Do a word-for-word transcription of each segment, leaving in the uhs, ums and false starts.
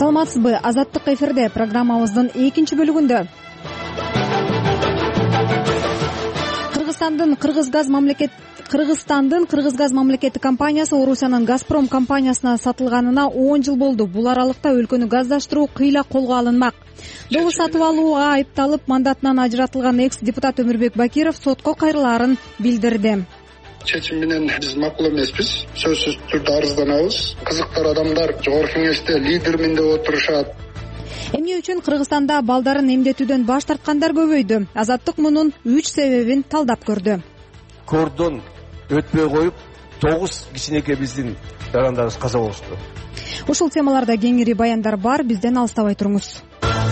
саламатсызбы? Азаттык эфирде программабыздын экинчи бөлүгүндө Кыргызстандын Кыргызгаз мамлекет Кыргызстандын Кыргызгаз мамлекеттик компаниясы Орусиянын Газпром компаниясына сатылганына он жыл болду. Бул аралыкта өлкөнү газдаштыруу кыйла колго алынмак. Добуш сатып алууга айыпталып мандатынан ажыратылган экс-депутат Өмүрбек Бакиров сотко кайрылаарын билдирди. Чечим менен биз макул эмеспиз. Сөзсүз түрдө арызданабыз. Кызыктар адамдар жогорку кеңеште лидермин деп отурушат. Эмне үчүн Кыргызстанда балдарын эмдетүүдөн баш тарткандар көбөйдү? Азаттык мунун үч себебин талдап көрдү. Кордон өтпөй коюп, тогуз кичинекей биздин жарандарыбыз каза болушту. Ушул темаларда кеңири баяндар бар, бизден алыстабай туруңуз.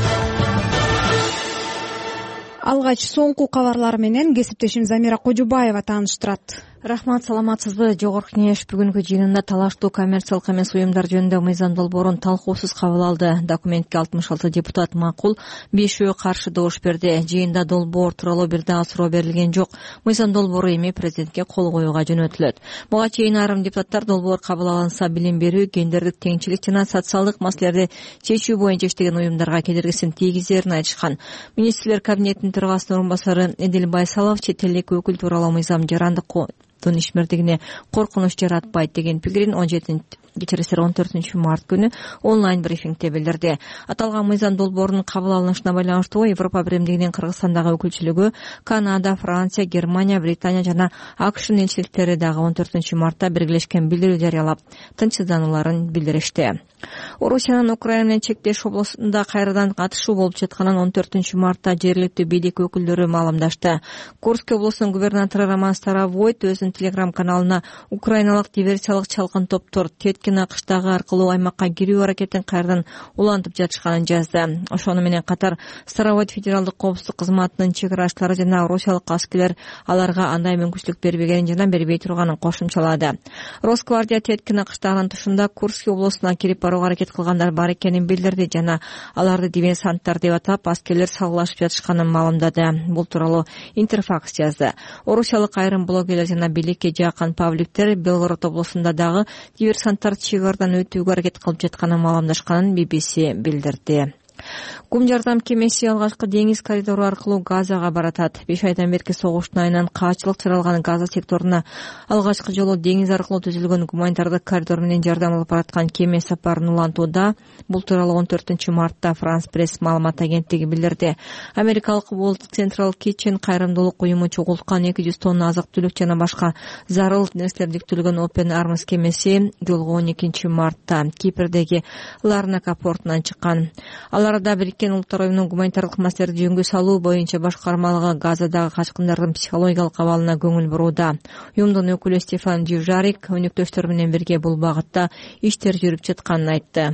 Алгач соңку кабарлар менен кесиптешим Замира Кожубаева тааныштырат. Рахмат, саламатсызбы? Жогорку кеңеш бүгүнкү жыйынында талаштуу коммерциялык эмес уюмдар жөнүндө мыйзам долбоорун талкуусуз кабыл алды. Документке алтымыш алты депутат макул, бешөө каршы добуш берди. Жыйында долбоор тууралуу бир дагы суроо берилген жок. Мыйзам долбоору эми президентке кол коюуга жөнөтүлөт. Буга чейин айрым депутаттар долбоор кабыл алынса билим берүү, гендердик теңчилик жана социалдык маселелерди чечүү боюнча иштеген уюмдарга кедергисин тийгизерин айтышкан. Министрлер кабинетинин төрагасынын орун басары Эдил Байсалов чет элдик өкүл тууралуу мыйзам жарандык ишмердигине коркунуч жаратпайт деген пикирин он жетинчи кечиресиз он төртүнчү март күнү онлайн брифингде билдирди. Аталган мыйзам долбоорунун кабыл алынышына байланыштуу Европа биримдигинин Кыргызстандагы өкүлчүлүгү, Канада, Франция, Германия, Британия жана АКШнын элчиликтери дагы он төртүнчү мартта биргелешкен билдирүү жарыялап, тынчсызданууларын билдиришти. Орусиянын Украина менен чектеш областында кайрадан катышуу болуп жатканын он төртүнчү мартта жергиликтүү бийлик өкүлдөрү маалымдашты. Курск облусунун губернатору Роман Старовойт өзүнүн телеграм каналына украиналык диверсиялык чалкын топтор Теткина кыштагы аркылуу аймакка кирүү аракетин кайрадан улантып жатышканын жазды. Ошону менен катар Старовойт федералдык коопсуздук кызматынын чек караштары жана орусиялык аскерлер аларга андай мүмкүнчүлүк бербегенин жана бербей турганын кошумчалады. Росгвардия Теткина кыштагынын тушунда Курск облусуна кирип барууга аракет кылгандар бар экенин билдирди жана аларды диверсанттар деп атап аскерлер салгылашып жатышканын маалымдады. Бул тууралуу Интерфакс жазды. Орусиялык айрым блогерлер жана бийликке жакын пабликтер Белгород облусунда дагы диверсанттар чек-кардан өтүүгө аракет кылып жатканын маалымдашканын би би си билдирди. Кум жардам кемеси алгачкы деңиз коридору аркылуу Газага баратат. беш айдан берки согуштун айынан каачылык чаралган Газа секторуна алгачкы жолу деңиз аркылуу түзүлгөн гуманитардык коридор менен жардам алып бараткан кеме сапарын улантууда. Бул тууралуу он төртүнчү мартта Франс Пресс маалымат агенттиги билдирди. Америкалык World Central Kitchen кайрымдуулук уюму чогулткан эки жүз тонна азык-түлүк жана башка зарыл нерселер жүктөлгөн Open Arms кемеси жолго он экинчи мартта Кипрдеги Ларнака портунан чыккан. Аларда Бириккен Улуттар уюмунун гуманитардык маселелерди жөнгө салуу боюнча башкармалыгы Газадагы качкындардын психологиялык абалына көңүл бурууда. Уюмдун өкүлү Стефан Дюжарик өнөктөштөр менен бирге бул багытта иштер жүрүп жатканын айтты.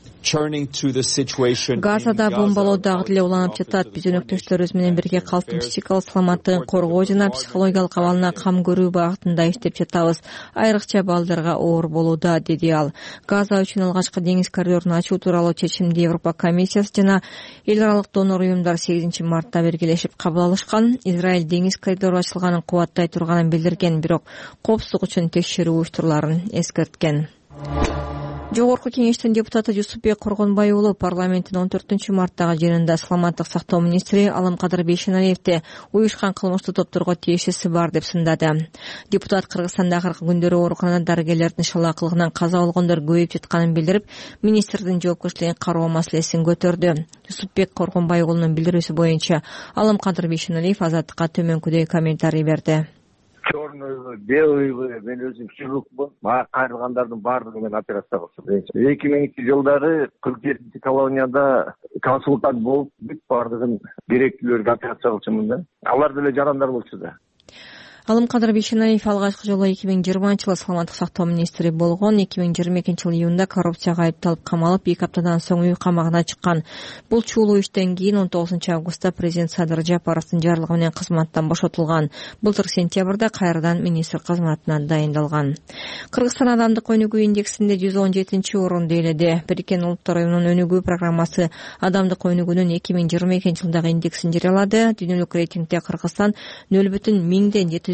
Газада бомбалоо дагы деле уланып жатат. Биз өнөктөштөрүбүз менен бирге калктын психикалык саламаттыгын коргоо жана психологиялык абалына кам көрүү багытында иштеп жатабыз. Айрыкча балдарга оор болууда, деди ал. Газа үчүн алгачкы деңиз коридорун ачуу тууралуу чечимди Европа комиссиясы жана эл аралык донор уюмдар сегизинчи мартта биргелешип кабыл алышкан. Израиль деңиз коридору ачылганын кубаттай турганын билдирген, бирок коопсуздук үчүн текшерүү уюштурууларын эскерткен. Жогорку кеңештин депутаты Жусупбек Коргонбай уулу парламенттин он төртүнчү марттагы жыйынында саламаттык сактоо министри Алымкадыр Бейшеналиевди уюшкан кылмыштуу топторго тиешеси бар деп сындады. Депутат Кыргызстанда акыркы күндөрү ооруканада дарыгерлердин шалаакылыгынан каза болгондор көбөйүп жатканын билдирип, министрдин жоопкерчилигин кароо маселесин көтөрдү. Жусупбек Коргонбай уулунун билдирүүсү боюнча Алымкадыр Бейшеналиев Азаттыкка төмөнкүдөй комментарий берди. Черныйбы, белыйбы, мен өзүм хирургмун. Мага кайрылгандардын баардыгы менен операция кылсын. эки миңинчи жылдары кырк жетинчи колонияда консультант болуп, бүт баардыгын керектүүлөргө операция кылчумун да. Алар деле жарандар болчу да. Алымкадыр Бейшеналиев алгачкы жолу эки миң жыйырманчы жылы саламаттык сактоо министри болгон. эки миң жыйырма экинчи жылы июнда коррупцияга айыпталып камалып, эки аптадан соң үй камагына чыккан. Бул чуулуу иштен кийин он тогузунчу августта президент Садыр Жапаровдун жарлыгы менен кызматтан бошотулган. Былтыр сентябрда кайрадан министр кызматына дайындалган. Кыргызстан адамдык өнүгүү индексинде жүз он жетинчи орунду ээледи. Бириккен Улуттар уюмунун өнүгүү программасы адамдык өнүгүүнүн эки миң жыйырма экинчи жылдагы индексин жарыялады. Дүйнөлүк рейтингде Кыргызстан нөл бүтүн миңден жети жүз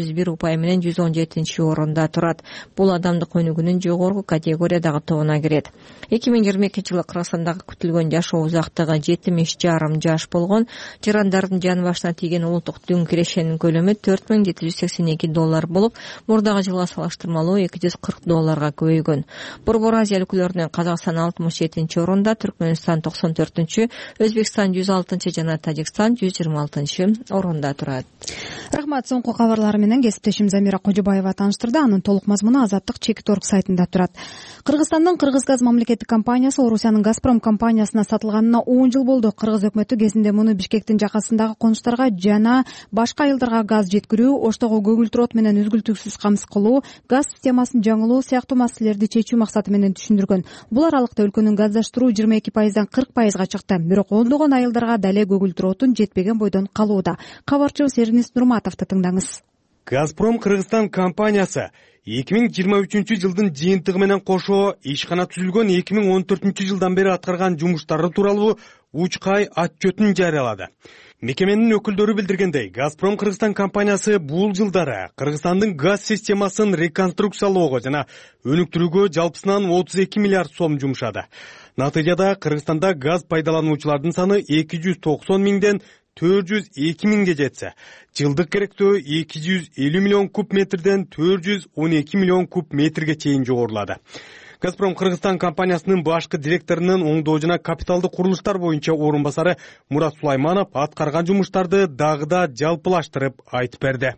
жүз бир упай менен жүз он жетинчи орунда турат. Бул адамдык өнүгүүнүн жогорку категориядагы тобуна кирет. эки миң жыйырма экинчи жылы Кыргызстандагы күтүлгөн жашоо узактыгы жетимиш жарым жаш болгон. Жарандардын жан башына тийген улуттук дүң кирешенин көлөмү төрт миң жети жүз сексен эки доллар болуп, мурдагы жылга салыштырмалуу эки жүз кырк долларга көбөйгөн. Борбор Азия өлкөлөрүнөн Казакстан алтымыш жетинчи орунда, Түркмөнстан токсон төртүнчү, Өзбекстан жүз алтынчы жана Тажикстан жүз жыйырма алтынчы орунда турат. Рахмат. Соңку кабарлар менен кесиптешим Замира Кожобаева тааныштырды. Анын толук мазмуну Азаттык чекит орг сайтында турат. Кыргызстандын Кыргызгаз мамлекеттик компаниясы Орусиянын Газпром компаниясына сатылганына он жыл болду. Кыргыз өкмөтү кезинде муну Бишкектин жакасындагы конуштарга жана башка айылдарга газ жеткирүү, оштогу көгүлтүр от менен үзгүлтүксүз камсыз кылуу, газ системасын жаңылоо сыяктуу маселелерди чечүү максаты менен түшүндүргөн. Бул аралыкта өлкөнүн газдаштыруу жыйырма эки пайыздан кырк пайызга чыкты. Бирок ондогон айылдарга дале көгүлтүр отун жетпеген бойдон калууда. Кабарчыбыз Эрнис Нурматовду тыңдаңыз. Газпром Кыргызстан компаниясы эки миң жыйырма үчүнчү жылдын жыйынтыгы менен кошо ишкана түзүлгөн эки миң он төртүнчү жылдан бери аткарган жумуштары тууралуу учкай отчетун жарыялады. Мекеменин өкүлдөрү билдиргендей, Газпром Кыргызстан компаниясы бул жылдары Кыргызстандын газ системасын реконструкциялоого жана өнүктүрүүгө жалпысынан отуз эки миллиард сом жумшады. Натыйжада Кыргызстанда газ пайдалануучулардын саны эки жүз токсон миңден төрт жүз эки миңге жетсе, жылдык керектөө эки жүз элүү миллион куб метрден төрт жүз он эки миллион куб метрге чейин жогорулады. Газпром Кыргызстан компаниясынын башкы директорунун оңдоо жана капиталдык курулуштар боюнча орун басары Мурат Сулайманов аткарган жумуштарды дагы да жалпылаштырып айтып берди.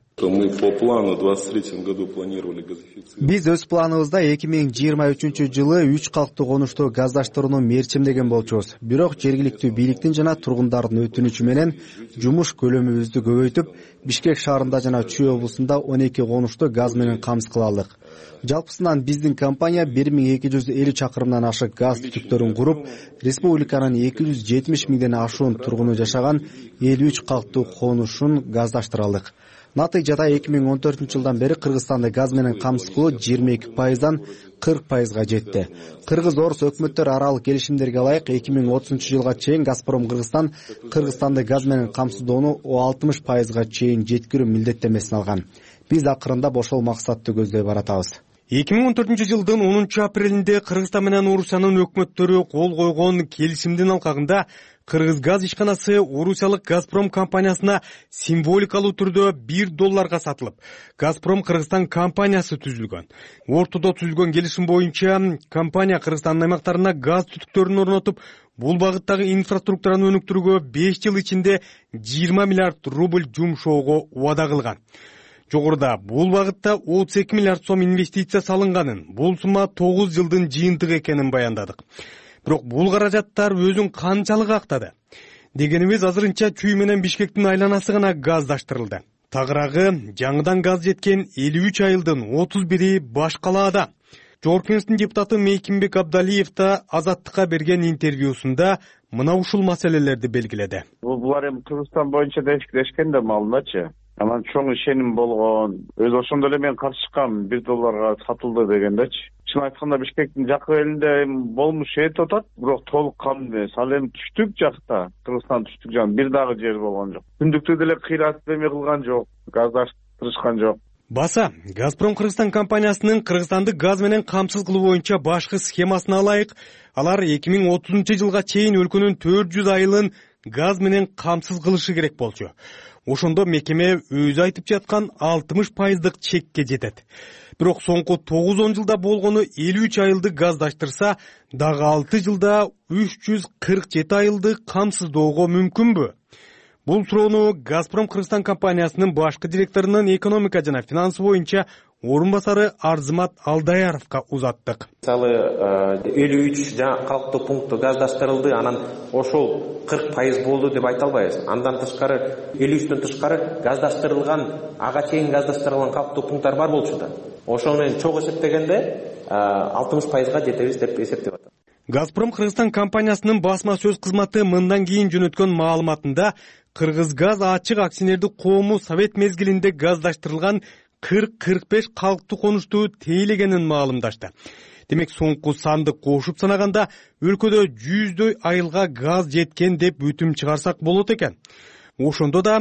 Биз өз планыбызда эки миң жыйырма үчүнчү жылы үч калктуу конушту газдаштырууну мерчимдеген болчубуз. Бирок жергиликтүү бийликтин жана тургундардын өтүнүчү менен жумуш көлөмүбүздү көбөйтүп, Бишкек шаарында жана Чүй облусунда он эки конушту газ менен камсыз кыла алдык. Жалпысынан биздин компания бир миң эки жүз элүү чакырымдан ашык газ түтүктөрүн куруп, республиканын эки жүз жетимиш миңден ашуун тургуну жашаган элүү үч калктуу конушун газдаштыра алдык. Натыйжада эки миң он төртүнчү жылдан бери Кыргызстанды газ менен камсыз кылуу жыйырма эки пайыздан кырк пайызга жетти. Кыргыз-орус өкмөттөр аралык келишимдерге ылайык эки миң отузунчу жылга чейин Газпром Кыргызстан Кыргызстанды газ менен камсыздоону алтымыш пайызга чейин жеткирүү милдеттемесин алган. Биз акырындап ошол максатты көздөй баратабыз. эки миң он төртүнчү жылдын онунчу апрелинде Кыргызстан менен Орусиянын өкмөттөрү кол койгон келишимдин алкагында Кыргызгаз ишканасы Орусиялык Газпром компаниясына символикалуу түрдө бир долларга сатылып, Газпром Кыргызстан компаниясы түзүлгөн. Ортодо түзүлгөн келишим боюнча компания Кыргызстандын аймактарына газ түтүктөрүн орнотуп, бул багыттагы инфраструктураны өнүктүрүүгө беш жыл ичинде жыйырма миллиард рубль жумшоого убада кылган. Жогоруда бул багытта отуз эки миллиард сом инвестиция салынганын, бул сумма тогуз жылдын жыйынтыгы экенин баяндадык. Бирок бул каражаттар өзүн канчалык актады? Дегенибиз азырынча Чүй менен Бишкектин айланасы гана газдаштырылды. Тагыраагы жаңыдан газ жеткен элүү үч айылдын отуз бири баш калаада. Жогорку Кеңештин депутаты Мейкимбек Абдалиев да Азаттыкка берген интервьюсунда мына ушул маселелерди белгиледи. Булар эми Кыргызстан боюнча да фикирлешкен да маалыматчы. Анан чоң ишеним болгон. Өзү ошондо эле мен каршы чыккам, бир долларга сатылды дегендечи. Чын айтканда Бишкектин жакы элинде болмуш этип атат, бирок толук кандуу эмес. Ал эми түштүк жакта, Кыргызстан түштүк жагы бир дагы жер болгон жок. Түндүктү деле кыйратып эме кылган жок, газдаштырышкан жок. Баса, Газпром Кыргызстан компаниясынын Кыргызстанды газ менен камсыз кылуу боюнча башкы схемасына ылайык, алар эки миң отузунчу жылга чейин өлкөнүн төрт жүз айылын газ менен камсыз кылышы керек болчу. Ошондо мекеме өзү айтып жаткан алтымыш пайыздык чекке жетет. Бирок соңку тогуз он жылда болгону элүү үч айылды газдаштырса, дагы алты жылда үч жүз кырк жети айылды камсыздоого мүмкүнбү? Бул суроону Газпром Кыргызстан компаниясынын башкы директорунун экономика жана финансы боюнча орун басары Арзымат Алдаяровго узаттык. Мисалы элүү үч калктуу пункт газдаштырылды, анан ошол кырк пайыз болду деп айта албайбыз. Андан тышкары элүү үчтөн тышкары газдаштырылган, ага чейин газдаштырылган калктуу пункттар бар болчу да. Ошону менен чогуу эсептегенде алтымыш пайызга жетебиз деп эсептеп атат. Газпром Кыргызстан компаниясынын басма сөз кызматы мындан кийин жөнөткөн маалыматында Кыргызгаз ачык акционердик коому совет мезгилинде газдаштырылган кырк кырк беш калктуу конушту тейлегенин маалымдашты. Демек соңку санды кошуп санаганда өлкөдө жүздөй айылга газ жеткен деп бүтүм чыгарсак болот экен. Ошондо да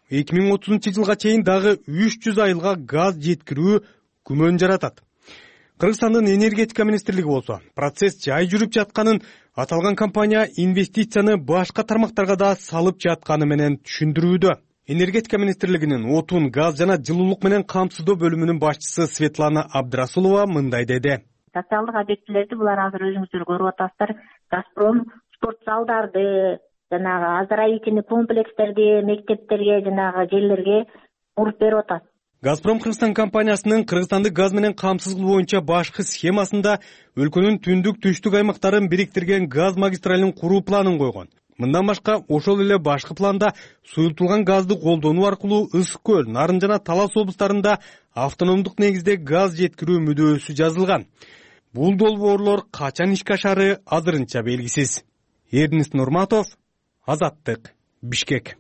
эки миң отузунчу жылга чейин дагы үч жүз айылга газ жеткирүү күмөн жаратат. Кыргызстандын энергетика министрлиги болсо процесс жай жүрүп жатканын, аталган компания инвестицияны башка тармактарга да салып жатканы менен түшүндүрүүдө. Энергетика министрлигинин отун, газ жана жылуулук менен камсыздоо бөлүмүнүн башчысы Светлана Абдрасулова мындай деди. Социалдык объектилерди булар азыр өзүңүздөр көрүп атасыздар. Газпром спорт залдарды, жанагы оздоровительный комплекстерди, мектептерге, жанагы жерлерге куруп берип атат. Газпром Кыргызстан компаниясынын Кыргызстанды газ менен камсыз кылуу боюнча башкы схемасында өлкөнүн түндүк түштүк аймактарын бириктирген газ магистралын куруу планын койгон. Мындан башка ошол эле башкы планда суюлтулган газды колдонуу аркылуу Ысык көл, Нарын жана Талас облустарында автономдук негизде газ жеткирүү мүдөөсү жазылган. Бул долбоорлор качан ишке ашары азырынча белгисиз. Эрнис Нурматов, Азаттык, Бишкек.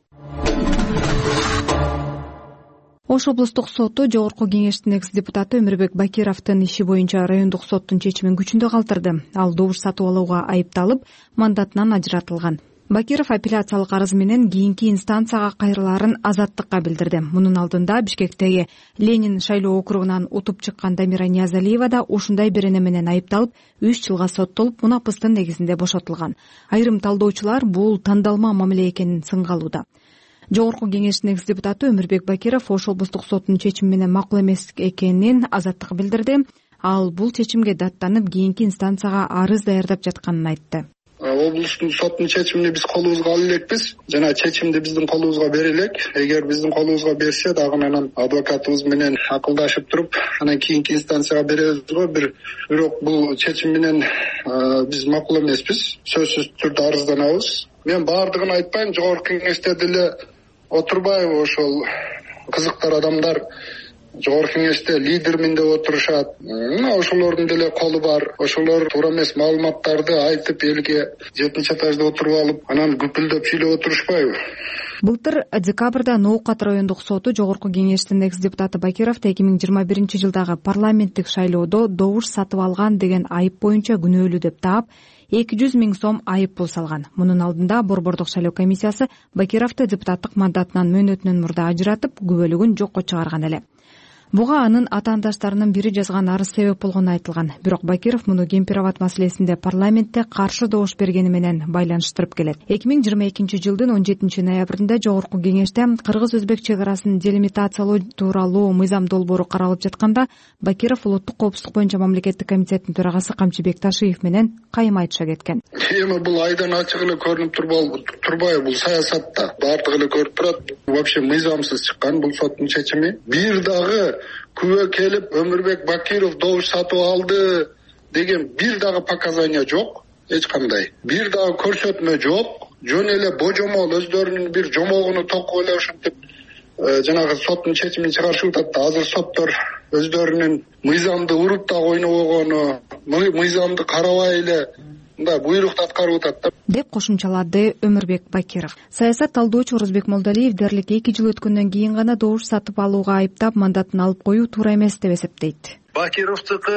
Ош облустук соту Жогорку кеңештин экс-депутаты Өмүрбек Бакировдун иши боюнча райондук соттун чечимин күчүндө калтырды. Ал добуш сатып алууга айыпталып, мандатынан ажыратылган. Бакиров апелляциялык арыз менен кийинки инстанцияга кайрылаарын Азаттыкка билдирди. Мунун алдында Бишкектеги Ленин шайлоо округунан утуп чыккан Дамира Ниязалиева да ушундай берене менен айыпталып, үч жылга соттолуп, мунапыстын негизинде бошотулган. Айрым талдоочулар бул тандалма мамиле экенин сынгалууда. Жогорку кеңештин экс-депутаты Өмүрбек Бакиров Ош облустук соттун чечими менен макул эмес экенин Азаттык билдирди. Ал бул чечимге даттанып, кийинки инстанцияга арыз даярдап жатканын айтты. Облустун соттун чечимин биз колубузга ала элекпиз. Жана чечимди биздин колубузга бере элек. Эгер биздин колубузга берсе, дагы анан адвокатыбыз менен акылдашып туруп, анан кийинки инстанцияга беребиз го. Бир бирок бул чечим менен биз макул эмеспиз. Сөзсүз түрдө арызданабыз. Мен баардыгын айтпайм, жогорку кеңеште деле отурбайбы, ошол кызыктар адамдар жогорку кеңеште лидермин деп отурушат. Ошолордун деле колу бар. Ошолор туура эмес маалыматтарды айтып, элге жетинчи этажда отуруп алып, анан күпүлдөп сүйлөп отурушпайбы? Былтыр декабрда Ноокат райондук соту Жогорку кеңештин экс-депутаты Бакировду эки миң жыйырма биринчи жылдагы парламенттик шайлоодо добуш сатып алган деген айып боюнча күнөөлүү деп таап, эки жүз миң сом айып пул салган. Мунун алдында Борбордук шайлоо комиссиясы Бакировду депутаттык мандатынан мөөнөтүнөн мурда ажыратып, күбөлүгүн жокко чыгарган эле. Буга анын атаандаштарынын бири жазган арыз себеп болгону айтылган. Бирок Бакиров муну Кемпир-Абад маселесинде парламентте каршы добуш бергени менен байланыштырып келет. эки миң жыйырма экинчи жылдын он жетинчи ноябрында Жогорку кеңеште кыргыз-өзбек чек арасын делимитациялоо тууралуу мыйзам долбоору каралып жатканда, Бакиров улуттук коопсуздук боюнча мамлекеттик комитеттин төрагасы Камчыбек Ташиев менен кайым айтыша кеткен. Эми бул айдан ачык эле көрүнүп турбайбы? Бул саясатта баардыгы эле көрүп турат. Вообще мыйзамсыз чыккан бул соттун чечими. Бир дагы күбө келип Өмүрбек Бакиров добуш сатып алды деген бир дагы показания жок, эч кандай. Бир дагы көрсөтмө жок. Жөн эле божомол өздөрүнүн бир жомогуну токуп эле ушинтип жанагы соттун чечимин чыгарышып атат. Азыр соттор өздөрүнүн мыйзамды уруп да койнобогону, мыйзамды карабай эле мындай буйрукту аткарып атат деп кошумчалады Өмүрбек Бакиров. Саясат талдоочу Орозбек Молдалиев дээрлик эки жыл өткөндөн кийин гана добуш сатып алууга айыптап, мандатын алып коюу туура эмес деп эсептейт. Бакировдуку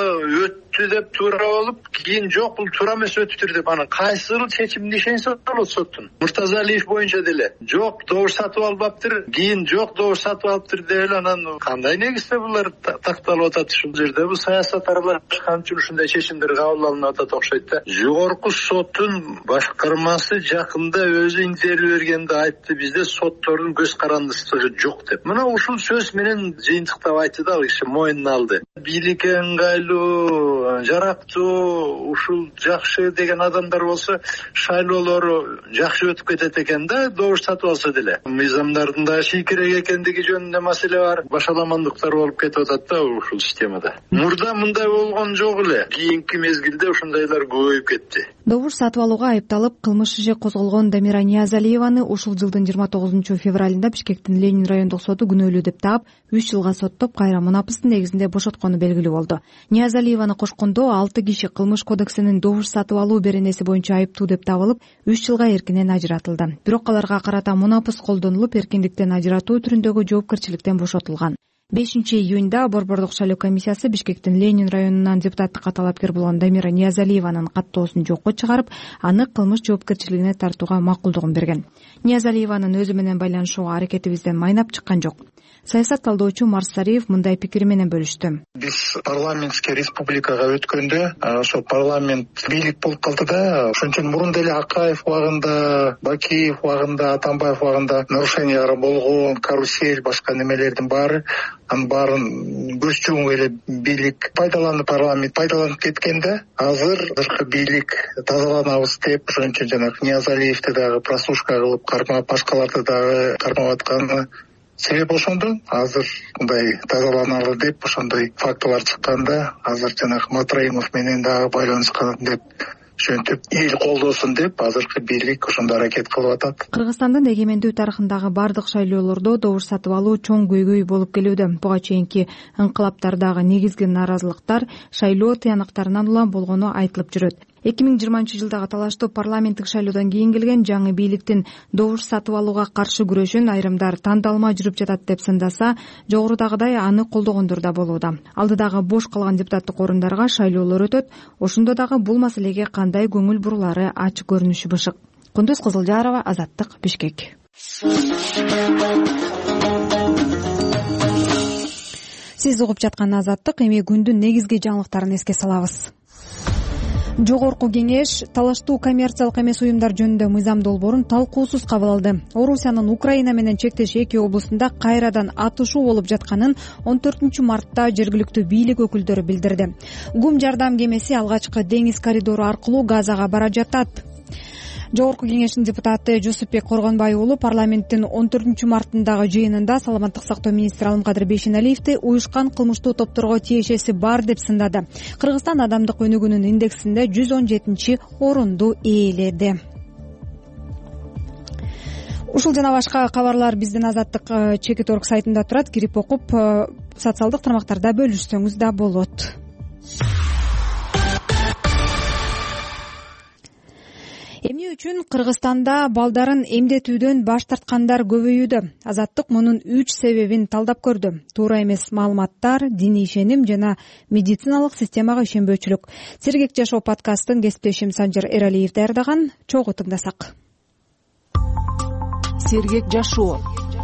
өттү деп туура болуп, кийин жок, бул туура эмес өттүр деп анан кайсыл чечимди ишенсе болот соттун. Муртазалиев боюнча деле жок, добуш сатып албаптыр, кийин жок, добуш сатып алыптыр деп эле анан кандай негизде булар такталып атат ушул жерде? Бул саясат аралашкан үчүн ушундай чечимдер кабыл алынып атат окшойт да. Жогорку соттун башкармасы жакында өзү интервью бергенде айтты, бизде соттордун көз карандысыздыгы жок деп. Мына ушул сөз менен жыйынтыктап айтты да, ал киши моюнуна алды. Бийликке ыңгайлуу, жарактуу, ушул жакшы деген адамдар болсо, шайлоолору жакшы өтүп кетет экен да, добуш сатып алса деле. Мыйзамдардын да шийкирек экендиги жөнүндө маселе бар. Башаламандыктар болуп кетип атат да ушул системада. Мурда мындай болгон жок эле. Кийинки мезгилде ушундайлар көбөйүп кетти. Добуш сатып алууга айыпталып, кылмыш иши козголгон Дамира Ниязалиеваны ушул жылдын жыйырма тогузунчу февралында Бишкектин Ленин райондук соту күнөөлүү деп таап, үч жылга соттоп, кайра мунапыстын негизинде бошоткону белгилүү болду. Ниязалиеваны кошкондо алты киши кылмыш кодексинин добуш сатып алуу беренеси боюнча айыптуу деп табылып, үч жылга эркинен ажыратылды. Бирок аларга карата мунапыс колдонулуп, эркиндиктен ажыратуу түрүндөгү жоопкерчиликтен бошотулган. бешинчи июнда Борбордук шайлоо комиссиясы Бишкектин Ленин районунан депутаттыкка талапкер болгон Дамира Ниязалиеванын каттоосун жокко чыгарып, аны кылмыш жоопкерчилигине тартууга макулдугун берген. Ниязалиеванын өзү менен байланышууга аракетибизден майнап чыккан жок. Саясат талдоочу Марсариев мындай пикири менен бөлүштү. Биз парламентский республикага өткөндө ошо парламент бийлик болуп калды да, ошон үчүн мурун деле Акаев убагында, Бакиев убагында, Атамбаев убагында нарушениялар болгон, карусель, башка немелердин баары, анын баарын көз жумуп эле бийлик пайдаланып, парламент пайдаланып кеткен да. Азыр азыркы бийлик тазаланабыз деп, ошон үчүн жанагы Ниязалиевди дагы прослушка кылып кармап, башкаларды дагы кармап атканы себеп ошондо. Азыр мындай тазаланалы деп ошондой фактылар чыкканда, азыр жанагы Матраимов менен дагы байланышкан деп жөнтүп эл колдосун деп азыркы бийлик ошондой аракет кылып атат. Кыргызстандын эгемендүү тарыхындагы бардык шайлоолордо добуш сатып алуу чоң көйгөй болуп келүүдө. Буга чейинки инкылаптардагы негизги нааразылыктар шайлоо тыянактарынан улам болгону айтылып жүрөт. эки миң жыйырманчы жылдагы талаштуу парламенттик шайлоодон кийин келген жаңы бийликтин добуш сатып алууга каршы күрөшүн айрымдар тандалма жүрүп жатат деп сындаса, жогорудагыдай аны колдогондор да болууда. Алдыдагы бош калган депутаттык орундарга шайлоолор өтөт. Ошондо дагы бул маселеге кандай көңүл бурулары ачык көрүнүшү бышык. Кундуз Кызылжарова, Азаттык, Бишкек. Сиз угуп жаткан Азаттык, эми күндүн негизги жаңылыктарын эске салабыз. Жогорку кеңеш талаштуу коммерциялык эмес уюмдар жөнүндө мыйзам долбоорун талкуусуз кабыл алды. Орусиянын Украина менен чектеш эки облусунда кайрадан атышуу болуп жатканын он төртүнчү мартта жергиликтүү бийлик өкүлдөрү билдирди. ГУМ жардам кемеси алгачкы деңиз коридору аркылуу Газага бара жатат. Жогорку кеңештин депутаты Жусупбек Коргонбай уулу парламенттин он төртүнчү мартындагы жыйынында саламаттык сактоо министри Алымкадыр Бейшеналиевди уюшкан кылмыштуу топторго тиешеси бар деп сындады. Кыргызстан адамдык өнүгүүнүн индексинде жүз он жетинчи орунду ээледи. Ушул жана башка кабарлар биздин Азаттык чекит орг сайтында турат. Кирип окуп, социалдык тармактарда бөлүшсөңүз да болот. Эмне үчүн Кыргызстанда балдарын эмдетүүдөн баш тарткандар көбөйүүдө? Азаттык мунун үч себебин талдап көрдү. Туура эмес маалыматтар, диний ишеним жана медициналык системага ишенбөөчүлүк. Сергек жашоо подкастын кесиптешим Санжар Эралиев даярдаган. Чогуу тыңдасак. Сергек жашоо.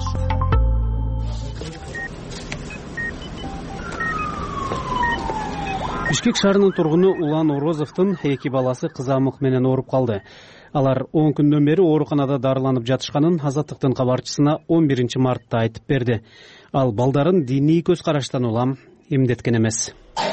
Бишкек шаарынын тургуну Улан Орозовдун эки баласы кызамык менен ооруп калды. Алар он күндөн бери ооруканада дарыланып жатышканын Азаттыктын кабарчысына он биринчи мартта айтып берди. Ал балдарын диний көз караштан улам эмдеткен эмес.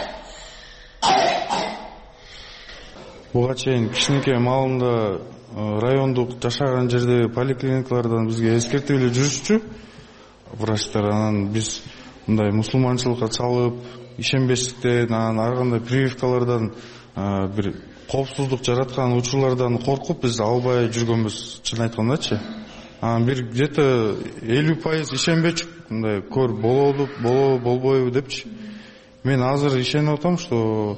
Буга чейин кичинекей маалында райондук жашаган жердеги поликлиникалардан бизге эскертип эле жүрүшчү врачтар. Анан биз мындай мусулманчылыкка чалып, ишенбестиктен, анан ар кандай прививкалардан бир коопсуздук жараткан учурлардан коркуп биз албай жүргөнбүз, чын айткандачы. Анан бир где-то элүү пайыз ишенбечү, мындай көр болобу, болобу, болбойбу депчи. Мен азыр ишенип атам, что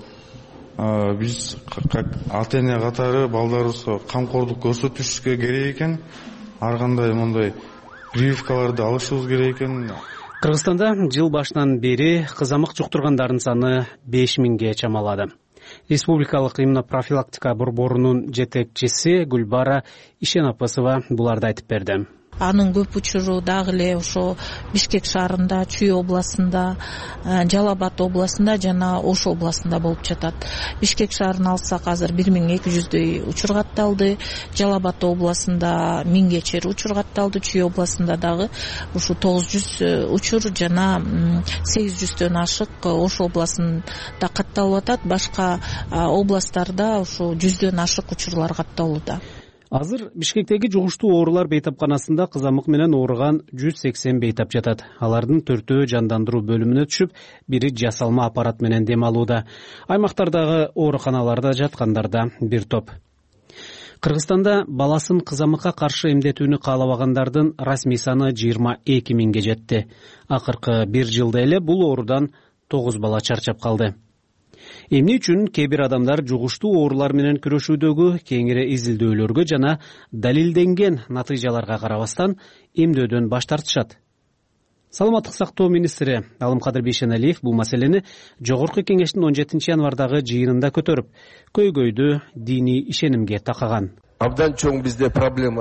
биз как ата-эне катары балдарыбызга камкордук көрсөтүшүбүзгө керек экен, ар кандай мындай прививкаларды алышыбыз керек экен. Кыргызстанда жыл башынан бери кызамык жуктургандардын саны беш миңге чамалады. Республикалык иммунопрофилактика борборунун жетекчиси Гүлбара Ишенапасова буларды айтып берди. Анын көп учуру дагы эле ошо Бишкек шаарында, Чүй областында, Жалал Абад областында жана Ош областында болуп жатат. Бишкек шаарын алсак азыр бир миң эки жүздөй учур катталды. Жалал Абад областында миңге чейин учур катталды. Чүй областында дагы ушу тогуз жүз учур жана сегиз жүздөн ашык Ош областында катталып атат. Башка областтарда ушу жүздөн ашык учурлар катталууда. Азыр Бишкектеги жугуштуу оорулар бейтапканасында кызамык менен ооруган жүз сексен бейтап жатат. Алардын төртөө жандандыруу бөлүмүнө түшүп, бири жасалма аппарат менен дем алууда. Аймактардагы ооруканаларда жаткандарда бир топ. Кыргызстанда баласын кызамыкка каршы эмдетүүнү каалабагандардын расмий саны жыйырма эки миңге жетти. Акыркы бир жылда эле бул оорудан тогуз бала чарчап калды. Эмне үчүн кээ бир адамдар жугуштуу оорулар менен күрөшүүдөгү кеңири изилдөөлөргө жана далилденген натыйжаларга карабастан эмдөөдөн баш тартышат? Саламаттык сактоо министри Алымкадыр Бейшеналиев бул маселени жогорку кеңештин он жетинчи январдагы жыйынында көтөрүп, көйгөйдү диний ишенимге такаган. Абдан чоң бизде проблема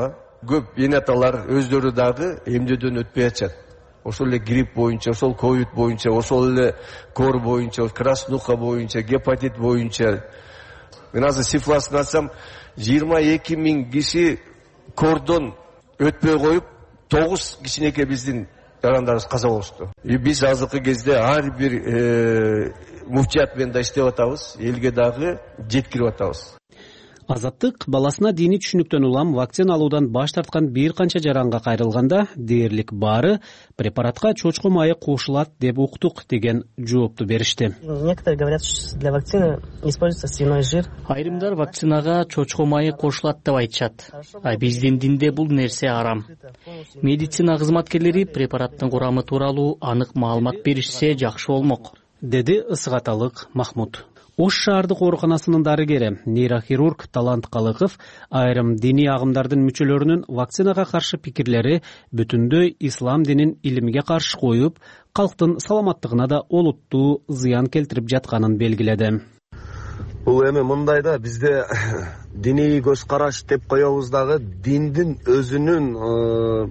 көп эне аталар өздөрү дагы эмдөөдөн өтпөй атышат. Ошол эле грипп боюнча, ошол ковид боюнча, ошол эле кор боюнча, краснуха боюнча, гепатит боюнча. Мен азыр цифрасын айтсам, жыйырма эки миң киши кордон өтпөй коюп, тогуз кичинекей биздин жарандарыбыз каза болушту. И биз азыркы кезде ар бир муфтият менен да иштеп атабыз, элге дагы жеткирип атабыз. Азаттык баласына диний түшүнүктөн улам вакцина алуудан баш тарткан бир канча жаранга кайрылганда дээрлик баары препаратка чочко майы кошулат деп уктук деген жоопту беришти. Некоторые говорят, что для вакцины используется свиной жир. Айрымдар вакцинага чочко майы кошулат деп айтышат. А биздин динде бул нерсе арам. Медицина кызматкерлери препараттын курамы тууралуу анык маалымат беришсе жакшы болмок, деди Ысык Махмуд. Ош шаардык ооруканасынын дарыгери, нейрохирург Талант Калыков айрым диний агымдардын мүчөлөрүнүн вакцинага каршы пикирлери бүтүндөй ислам динин илимге каршы коюп, калктын саламаттыгына да олуттуу зыян келтирип жатканын белгиледи. Бул эми мындай да, бизде диний көз караш деп коебуз дагы диндин өзүнүн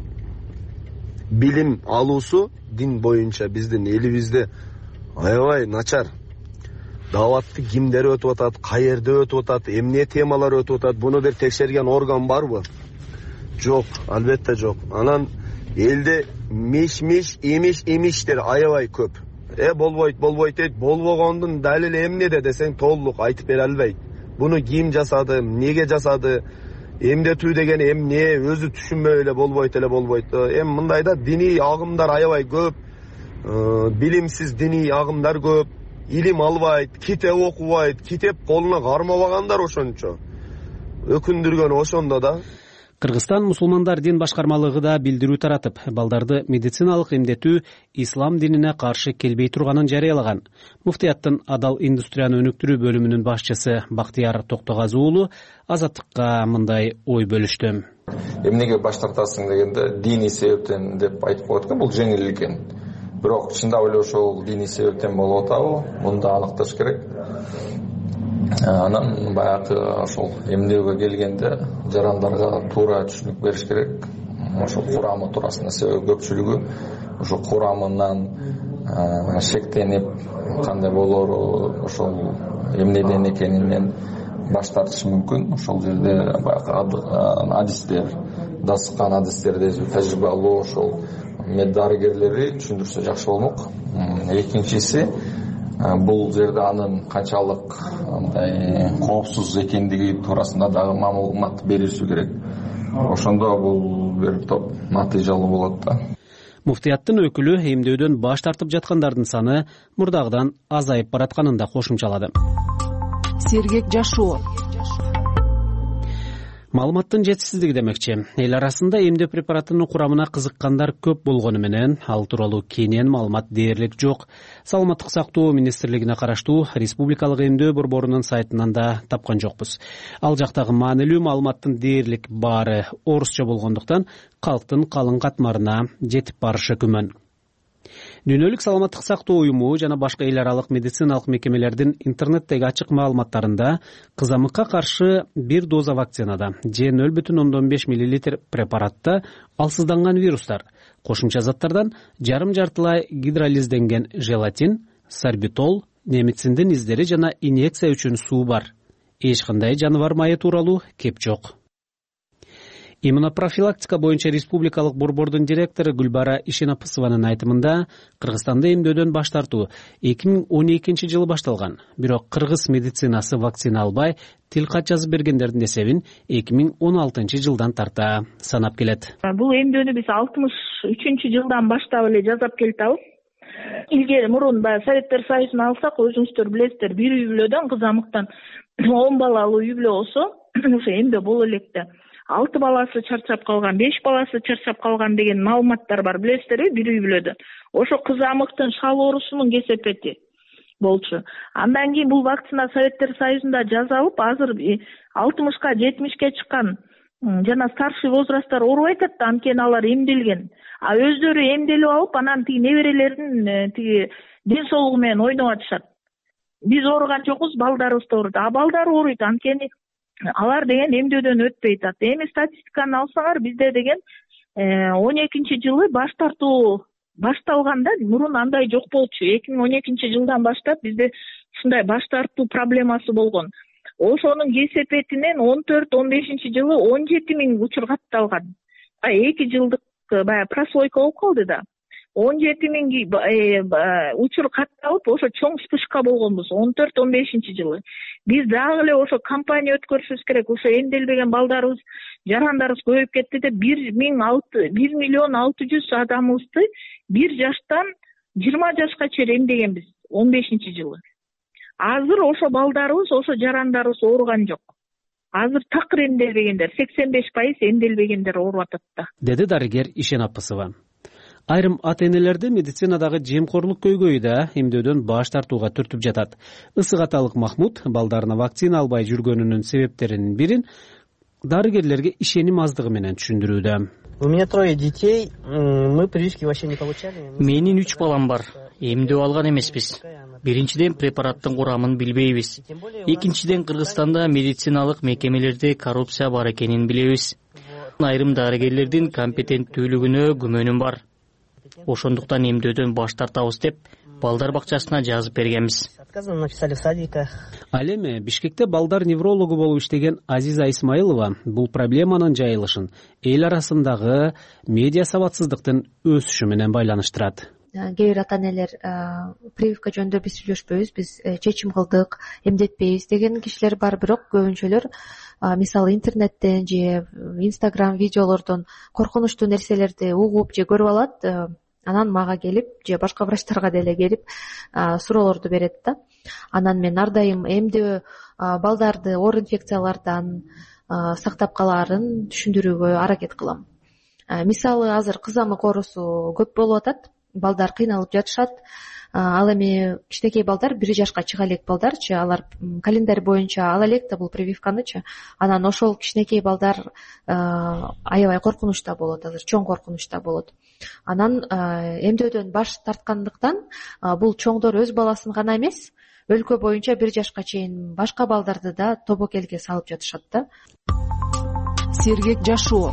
билим алуусу дин боюнча биздин элибизде аябай начар. Даватты кимдер өтүп атат, каерде өтүп атат, эмне темалар өтүп атат, буну бир текшерген орган барбы? Жок, албетте жок. Анан элде миш-миш, имиш-имиштер аябай көп. Э болбойт, болбойт дейт, болбогондун далили эмнеде десең толук айтып бере албайт. Буну ким жасады, эмнеге жасады, эмдетүү деген эмне, өзү түшүнбөй эле болбойт эле болбойт. Эми мындайда диний агымдар аябай көп, билимсиз диний агымдар көп. Илим албайт, китеп окубайт, китеп колуна кармабагандар ошончо. Өкүндүргөн ошондо да. Кыргызстан мусулмандар дин башкармалыгы да билдирүү таратып, балдарды медициналык эмдетүү ислам динине каршы келбей турганын жарыялаган. Муфтияттын адал индустрияны өнүктүрүү бөлүмүнүн башчысы Бактияр Токтогазы уулу Азаттыкка мындай ой бөлүштү. Эмнеге баш тартасың дегенде диний себептен деп айтып коет экен, бул жеңил экен. Бирок чындап эле ошол диний себептен болуп атабы? Муну да аныкташ керек. Анан баягы ошол эмдөөгө келгенде жарандарга туура түшүнүк бериш керек. Ошол курамы туурасында себеби көпчүлүгү ошол курамынан шектенип, кандай болору, ошол эмнеден экенинен баш тартышы мүмкүн. Ошол жерде баягы адистер, дасыккан адистерде тажрыйбалуу ошол мед дарыгерлери түшүндүрсө жакшы болмок. Экинчиси, бул жерде анын канчалык мындай коопсуз экендиги туурасында дагы маалымат берилиши керек. Ошондо бул бир топ натыйжалуу болот да. Муфтияттын өкүлү эмдөөдөн баш тартып жаткандардын саны мурдагыдан азайып баратканын да кошумчалады. Сергек жашоо. Маалыматтын жетишсиздиги демекчи. Эл арасында эмдөө препаратынын курамына кызыккандар көп болгону менен ал тууралуу кенен маалымат дээрлик жок. Саламаттык сактоо министрлигине караштуу Республикалык эмдөө борборунун сайтынан да тапкан жокпуз. Ал жактагы маанилүү маалыматтын дээрлик баары орусча болгондуктан калктын калың катмарына жетип барышы күмөн. Дүйнөлүк саламаттык сактоо уюму жана башка эл аралык медициналык мекемелердин интернеттеги ачык маалыматтарында кызамыкка каршы бир доза вакцинада же нөл бүтүн ондон беш миллилитр препаратта алсызданган вирустар, кошумча заттардан жарым жартылай гидролизденген желатин, сорбитол, немициндин издери жана инъекция үчүн суу бар. Эч кандай жаныбар майы тууралуу кеп жок. Иммунопрофилактика боюнча республикалык борбордун директору Гүлбара Ишенапысованын айтымында Кыргызстанда эмдөөдөн баш тартуу эки миң он экинчи жылы башталган. Бирок кыргыз медицинасы вакцина албай тил кат жазып бергендердин эсебин эки миң он алтынчы жылдан тарта санап келет. Бул эмдөөнү биз алтымыш үчүнчү жылдан баштап эле жасап келатабыз. Илгери мурун баягы Советтер Союзун алсак, өзүңүздөр билесиздер, бир үй бүлөдөн кызамыктан он балалуу үй бүлө болсо, ошо эмдөө боло электе. алты баласы чарчап калган, беш баласы чарчап калган деген маалыматтар бар, билесиздерби, бир үй бүлөдө. Ошо кызамыктын шал оорусунун кесепети болчу. Андан кийин бул вакцина Советтер Союзунда жасалып, азыр алтымышка, жетимишке чыккан жана старший возрасттар оорубай атат да, анткени алар эмделген. А өздөрү эмделип алып, анан тиги неберелердин тиги ден соолугу менен ойноп атышат. Биз ооруган жокпуз, балдарыбыз ооруйт. А балдар ооруйт, анткени алар деген эмдөөдөн өтпөй атат. Эми статистиканы алсаңар, бизде деген он экинчи жылы баш тартуу башталганда мурун андай жок болчу. эки миң он экинчи жылдан баштап бизде ушундай баш тартуу проблемасы болгон. Ошонун кесепетинен он төрт он бешинчи жылы он жети миң учур катталган. эки жылдык баягы прослойка болуп калды да. он жети миң учур катталып, ошо чоң вспышка болгонбуз он төрт он бешинчи жылы. Биз дагы эле ошо кампания өткөрүшүбүз керек. Ошо эмделбеген балдарыбыз, жарандарыбыз көбөйүп кетти деп бир миллион алты жүз адамыбызды бир жаштан жыйырма жашка чейин эмдегенбиз он бешинчи жылы. Азыр ошо балдарыбыз, ошо жарандарыбыз ооруган жок. Азыр такыр эмделбегендер, сексен беш пайыз эмделбегендер ооруп атат да, деди дарыгер Ишен Аппысова. Айрым ата-энелерди медицинадагы жемкорлук көйгөйү эмдөөдөн баш тартууга түртүп жатат. Ысык аталык Махмуд балдарына вакцина албай жүргөнүнүн себептеринин бирин дарыгерлерге ишеним аздыгы менен түшүндүрүүдө. У меня трое детей, мы прививки вообще не получали. Менин үч балам бар. Эмдөө алган эмеспиз. Биринчиден препараттын курамын билбейбиз. Экинчиден Кыргызстанда медициналык мекемелерде коррупция бар экенин билебиз. Айрым дарыгерлердин компетенттүүлүгүнө күмөнүм бар. Ошондуктан эмдөөдөн баш тартабыз деп балдар бакчасына жазып бергенбиз. Ал эми Бишкекте балдар неврологу болуп иштеген Азиза Исмаилова бул проблеманын жайылышын эл арасындагы медиа сабатсыздыктын өсүшү менен байланыштырат. Кээ бир ата-энелер прививка жөнүндө биз сүйлөшпөйбүз, биз чечим кылдык, эмдетпейбиз деген кишилер бар, бирок көбүнчөлөр мисалы интернеттен же Instagram видеолордон коркунучтуу нерселерди угуп же көрүп алат, анан мага келип же башка врачтарга деле келип суроолорду берет да. Анан мен ар дайым эмдөө балдарды оор инфекциялардан сактап калаарын түшүндүрүүгө аракет кылам. Мисалы азыр кызамык оорусу көп болуп атат, балдар кыйналып жатышат. Ал эми кичинекей балдар бир жашка чыга элек балдарчы, алар календарь боюнча ала элек да бул прививканычы. Анан ошол кичинекей балдар аябай коркунучта болот, азыр чоң коркунучта болот. Анан эмдөөдөн баш тарткандыктан бул чоңдор өз баласын гана эмес, өлкө боюнча бир жашка чейин башка балдарды да тобокелге салып жатышат да. Сергек жашоо.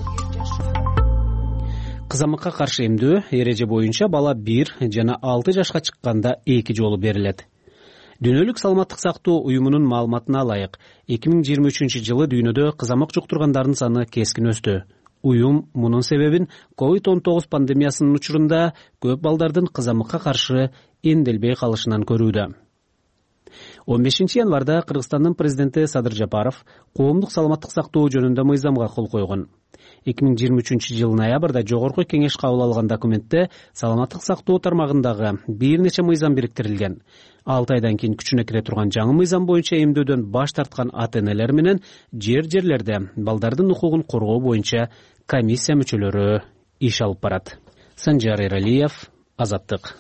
Кызамыкка каршы эмдөө эреже боюнча бала бир жана алты жашка чыкканда эки жолу берилет. Дүйнөлүк саламаттык сактоо уюмунун маалыматына ылайык, эки миң жыйырма үчүнчү жылы дүйнөдө кызамык жуктургандардын саны кескин өстү. Уюм мунун себебин ковид он тогуз пандемиясынын учурунда көп балдардын кызамыкка каршы эмделбей калышынан көрүүдө. он бешинчи январда Кыргызстандын президенти Садыр Жапаров коомдук саламаттык сактоо жөнүндө мыйзамга кол койгон. эки миң жыйырма үчүнчү жылы ноябрда жогорку кеңеш кабыл алган документте саламаттык сактоо тармагындагы бир нече мыйзам бириктирилген. алты айдан кийин күчүнө кире турган жаңы мыйзам боюнча эмдөөдөн баш тарткан ата-энелер менен жер-жерлерде балдардын укугун коргоо боюнча комиссия мүчөлөрү иш алып барат. Санжар Эралиев, Азаттык.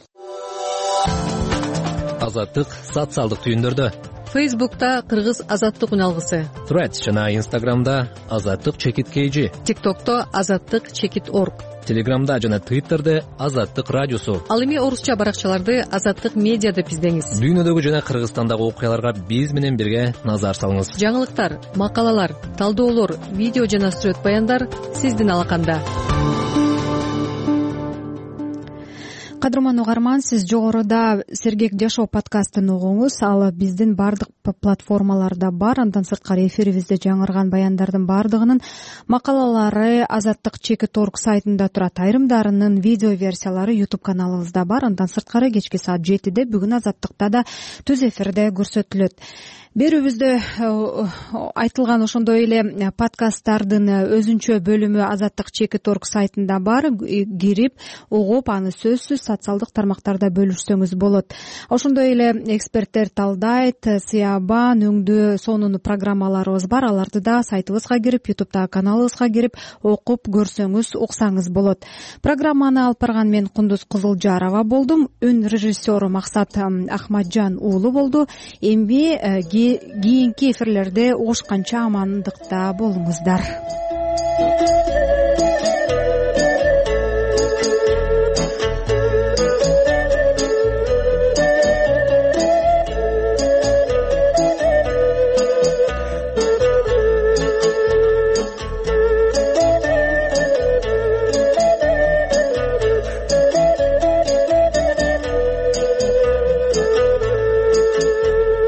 Азаттык социалдык түйүндөрдө. Фейсбукта Кыргыз Азаттык үналгысы. Threads жана Инстаграмда Азаттык чекит kg. ТикТокто Азаттык чекит орг. Телеграмда жана Твиттерде Азаттык радиосу. Ал эми орусча баракчаларды Азаттык медиа деп издеңиз. Дүйнөдөгү жана Кыргызстандагы окуяларга биз менен бирге назар салыңыз. Жаңылыктар, макалалар, талдоолор, видео жана сүрөт баяндар сиздин алаканда. Кадырман угарман, сиз жогоруда Сергек жашоо подкастын угуңуз. Ал биздин бардык платформаларда бар. Андан сырткары эфирибизде жаңырган баяндардын бардыгынын макалалары Азаттык чекит орг сайтында турат. Айрымдарынын видео версиялары YouTube каналыбызда бар. Андан сырткары кечки саат жетиде бүгүн Азаттыкта да түз эфирде көрсөтүлөт. Берүүбүздө айтылган ошондой эле подкасттардын өзүнчө бөлүмү Азаттык чекит орг сайтында бар. Кирип, угуп, аны сөзсүз социалдык тармактарда бөлүшсөңүз болот. Ошондой эле эксперттер талдайт, сыябан, өңдүү, сонун программаларыбыз бар. Аларды да сайтыбызга кирип, YouTube'дагы каналыбызга кирип, окуп көрсөңүз, уксаңыз болот. Программаны алып барган мен Кундуз Кызылжарова болдум. Үн режиссеру Максат Ахмаджан уулу болду. Эми кийинки эфирлерде угушканча амандыкта болуңуздар.